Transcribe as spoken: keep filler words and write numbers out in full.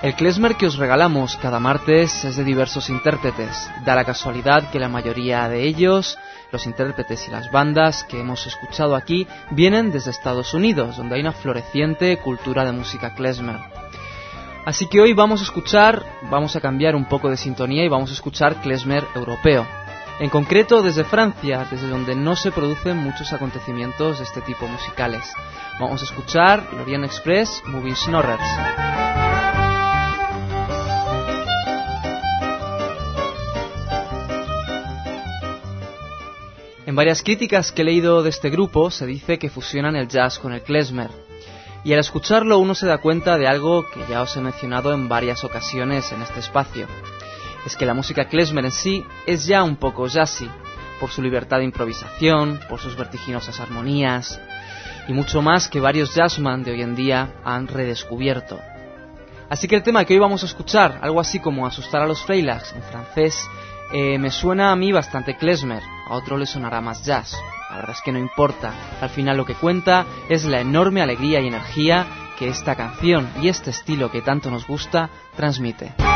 El klezmer que os regalamos cada martes es de diversos intérpretes. Da la casualidad que la mayoría de ellos, los intérpretes y las bandas que hemos escuchado aquí, vienen desde Estados Unidos, donde hay una floreciente cultura de música klezmer. Así que hoy vamos a escuchar, vamos a cambiar un poco de sintonía y vamos a escuchar klezmer europeo. En concreto desde Francia, desde donde no se producen muchos acontecimientos de este tipo musicales. Vamos a escuchar Lorient Express, Moving Snorrers. En varias críticas que he leído de este grupo se dice que fusionan el jazz con el klezmer. Y al escucharlo uno se da cuenta de algo que ya os he mencionado en varias ocasiones en este espacio. Es que la música klezmer en sí es ya un poco jazzy, por su libertad de improvisación, por sus vertiginosas armonías, y mucho más que varios jazzman de hoy en día han redescubierto. Así que el tema que hoy vamos a escuchar, algo así como Asustar a los Freilags en francés, eh, me suena a mí bastante klezmer, a otro le sonará más jazz. La verdad es que no importa, al final lo que cuenta es la enorme alegría y energía que esta canción y este estilo que tanto nos gusta transmite.